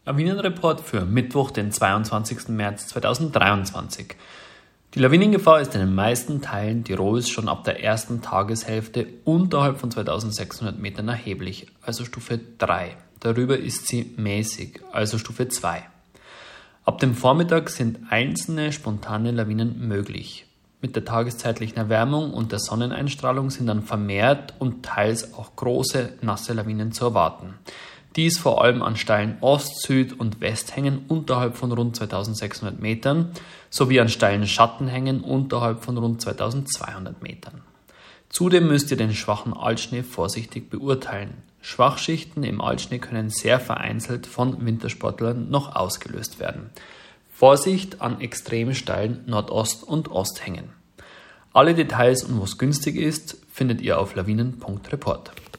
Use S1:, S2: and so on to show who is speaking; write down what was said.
S1: Lawinenreport für Mittwoch, den 22. März 2023. Die Lawinengefahr ist in den meisten Teilen Tirols schon ab der ersten Tageshälfte unterhalb von 2600 Metern erheblich, also Stufe 3. Darüber ist sie mäßig, also Stufe 2. Ab dem Vormittag sind einzelne spontane Lawinen möglich. Mit der tageszeitlichen Erwärmung und der Sonneneinstrahlung sind dann vermehrt und teils auch große, nasse Lawinen zu erwarten. Dies vor allem an steilen Ost-, Süd- und Westhängen unterhalb von rund 2600 Metern sowie an steilen Schattenhängen unterhalb von rund 2200 Metern. Zudem müsst ihr den schwachen Altschnee vorsichtig beurteilen. Schwachschichten im Altschnee können sehr vereinzelt von Wintersportlern noch ausgelöst werden. Vorsicht an extrem steilen Nordost- und Osthängen. Alle Details und wo es günstig ist, findet ihr auf lawinen.report.